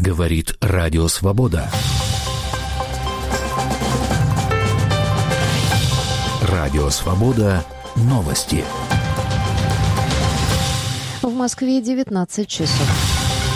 Говорит Радио Свобода. Радио Свобода. Новости. В Москве 19 часов.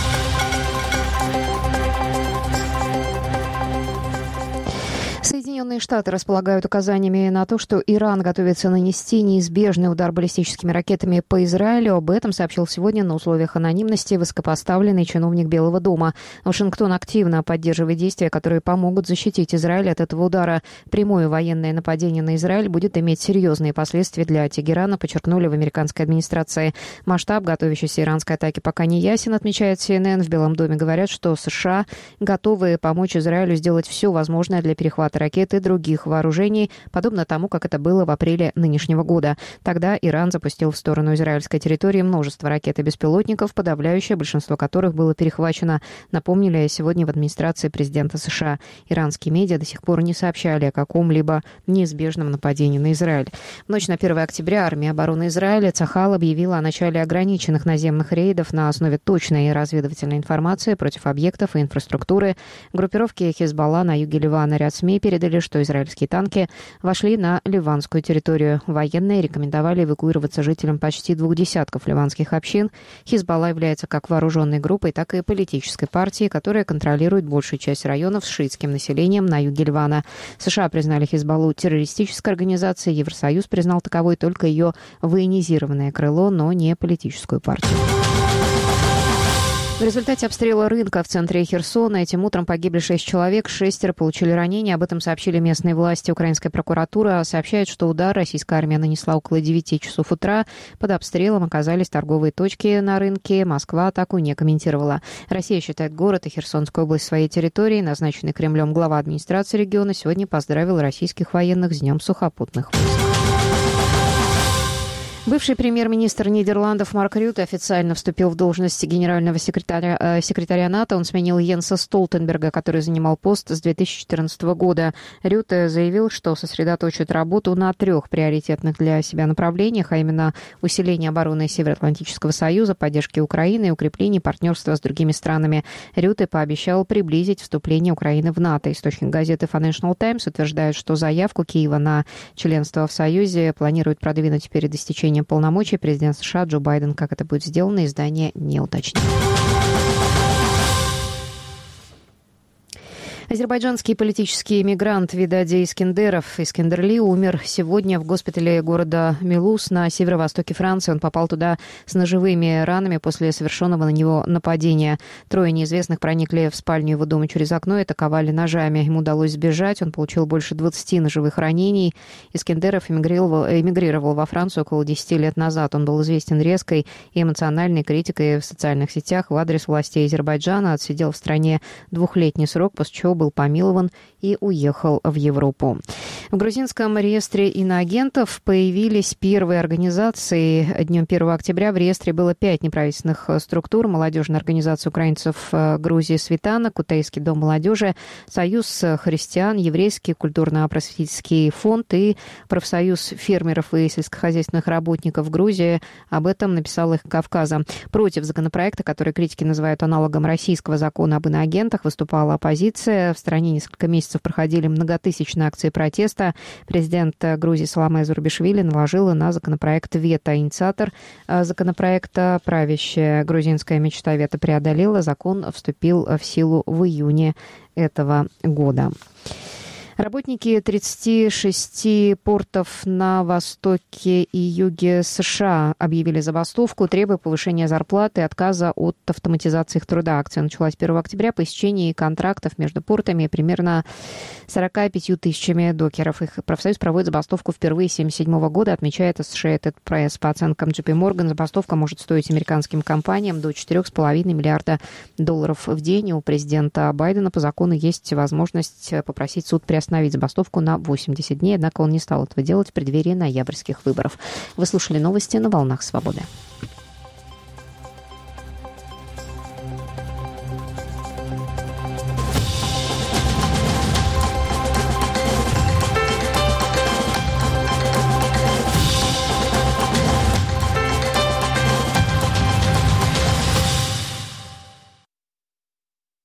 Соединенные Штаты располагают указаниями на то, что Иран готовится нанести неизбежный удар баллистическими ракетами по Израилю. Об этом сообщил сегодня на условиях анонимности высокопоставленный чиновник Белого дома. Вашингтон активно поддерживает действия, которые помогут защитить Израиль от этого удара. Прямое военное нападение на Израиль будет иметь серьезные последствия для Тегерана, подчеркнули в американской администрации. Масштаб готовящейся иранской атаки пока не ясен, отмечает CNN. В Белом доме говорят, что США готовы помочь Израилю сделать все возможное для перехвата ракет и других вооружений, подобно тому, как это было в апреле нынешнего года. Тогда Иран запустил в сторону израильской территории множество ракет и беспилотников, подавляющее большинство которых было перехвачено, напомнили сегодня в администрации президента США. Иранские медиа до сих пор не сообщали о каком-либо неизбежном нападении на Израиль. В ночь на 1 октября армия обороны Израиля Цахал объявила о начале ограниченных наземных рейдов на основе точной разведывательной информации против объектов и инфраструктуры. Группировки Хизбалла на юге Ливана, ряд СМИ передали, что израильские танки вошли на ливанскую территорию. Военные рекомендовали эвакуироваться жителям почти 2 десятков ливанских общин. Хизбалла является как вооруженной группой, так и политической партией, которая контролирует большую часть районов с шиитским населением на юге Ливана. США признали Хизбаллу террористической организацией, Евросоюз признал таковой только ее военизированное крыло, но не политическую партию. В результате обстрела рынка в центре Херсона этим утром погибли 6 человек, 6 получили ранения. Об этом сообщили местные власти. Украинская прокуратура сообщает, что удар российская армия нанесла около 9 часов утра. Под обстрелом оказались торговые точки на рынке. Москва атаку не комментировала. Россия считает город и Херсонскую область своей территорией. Назначенный Кремлем глава администрации региона сегодня поздравил российских военных с Днем сухопутных войск. Бывший премьер-министр Нидерландов Марк Рютте официально вступил в должность генерального секретаря НАТО. Он сменил Йенса Столтенберга, который занимал пост с 2014 года. Рютте заявил, что сосредоточит работу на 3 приоритетных для себя направлениях, а именно усиление обороны Североатлантического союза, поддержки Украины и укрепление партнерства с другими странами. Рютте пообещал приблизить вступление Украины в НАТО. Источник газеты Financial Times утверждает, что заявку Киева на членство в Союзе планирует продвинуть перед истечением полномочий президент США Джо Байден. Как это будет сделано, издание не уточнило. Азербайджанский политический эмигрант Видади Искендерли умер сегодня в госпитале города Милус на северо-востоке Франции. Он попал туда с ножевыми ранами после совершенного на него нападения. 3 неизвестных проникли в спальню его дома через окно и атаковали ножами. Ему удалось сбежать. Он получил больше 20 ножевых ранений. Искендеров эмигрировал во Францию около 10 лет назад. Он был известен резкой и эмоциональной критикой в социальных сетях в адрес властей Азербайджана. Отсидел в стране 2-летний срок, после чего был помилован и уехал в Европу. В грузинском реестре иноагентов появились первые организации. Днем 1 октября в реестре было 5 неправительственных структур: молодежная организация украинцев Грузии «Светана», Кутейский дом молодежи, Союз христиан, Еврейский культурно-просветительский фонд и профсоюз фермеров и сельскохозяйственных работников Грузии. Об этом написала «Эхо Кавказа». Против законопроекта, который критики называют аналогом российского закона об иноагентах, выступала оппозиция. В стране несколько месяцев проходили многотысячные акции протеста. Президент Грузии Саломе Зурбишвили наложила на законопроект вето. Инициатор законопроекта, правящая грузинская мечта, вето преодолела. Закон вступил в силу в июне этого года. Работники 36 портов на востоке и юге США объявили забастовку, требуя повышения зарплаты и отказа от автоматизации их труда. Акция началась 1 октября по истечении контрактов между портами примерно 45 тысячами докеров. Их профсоюз проводит забастовку впервые с 1977 года, отмечает Associated Press. По оценкам JP Morgan, забастовка может стоить американским компаниям до $4,5 миллиарда в день. У президента Байдена по закону есть возможность попросить суд приостановить забастовку на 80 дней, однако он не стал этого делать в преддверии ноябрьских выборов. Вы слушали новости на «Волнах Свободы».